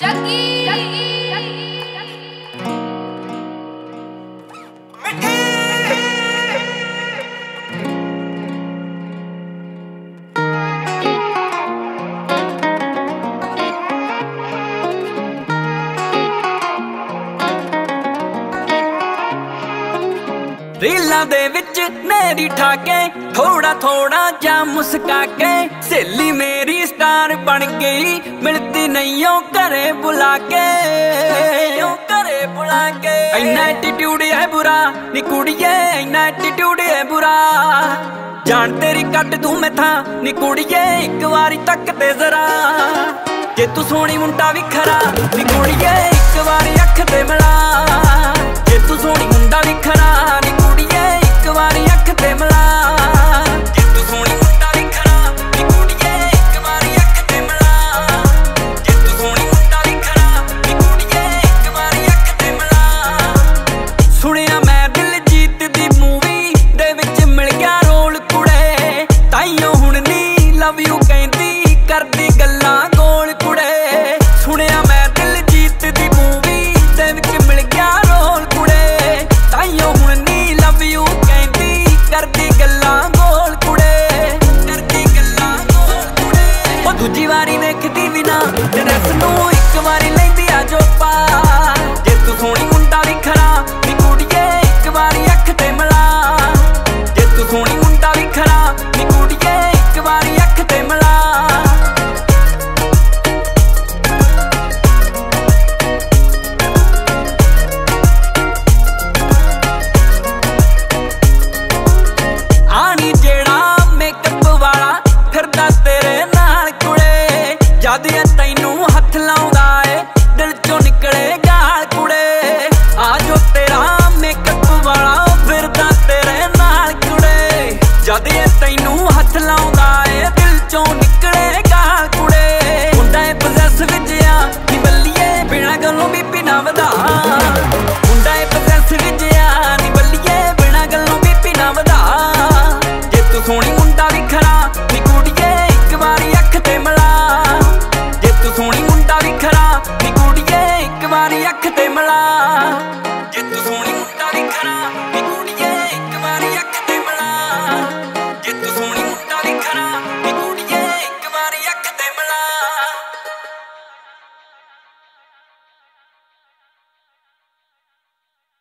रीलां दे विच नेरी ठाके थोड़ा थोड़ा जा मुस्का के सहेली मेरी स्टार बन गई, मिलती नहीं ओ घरे बुला के, इन्ना एटीट्यूड है बुरा नी कुड़िए, इन्ना एटीट्यूड है बुरा। जान तेरी कट दूं मैं था नी कुड़िए, एक वारी तक ते जरा, जे तू सोहनी मुंडा भी खरा नी कुड़िए, एक वारी अख ते मिला, जे तू सोहनी मुंडा भी खरा नी कुड़िए, एक वारी अख ते मिला, जे तू सोहनी मुंडा भी खरा नी कुड़िए, एक वारी अख ते मिला, जे तू सोहनी मुंडा भी खरा नी कुड़िए, एक वारी अख ते मिला। सुनिया मैं दिलजीत दी मूवी दे विच मिल गया रोल कुड़े, ताइयों हुण नी लव यू कहंदी करदी गल्लां गोल कुड़े। सुनिया मैं दिलजीत दी मूवी दे विच मिल गया रोल कुड़े, ताइयों हुण नी लव यू कहंदी करदी गल्लां गोल कुड़े, करदी गल्लां गोल कुड़े। ओ दूजी वारी वेखदी भी ना ड्रैस नूं एक वारी लैंदी आ जोपा, जे तू सोहनी मुंडा भी खरा नी कुड़िए, एक वारी अख ते मिला, जे तू सोहनी मुंडा भी खरा नी कुड़िए, एक वारी अख ते मिला। आनी जेड़ा मेकअप वाला फिरदा तेरे नाल कुड़े, जद तैनू हथ लाउंदा ए दिल चों निकले गाल कुड़े। आ जो तेरा मेकअप वाला फिरदा तेरे नाल कुड़े, जद तैनू हथ लाउंदा ए दिल चों निकले गाल कुड़े। मुंडा ए पोसैस विच आ नी बल्लिए, बिना गल्लों बीपी ना वधा, मुंडा ए पोसैस विच आ नी बल्लिए, बिना गल्लों बीपी ना वधा, जे तू सोहनी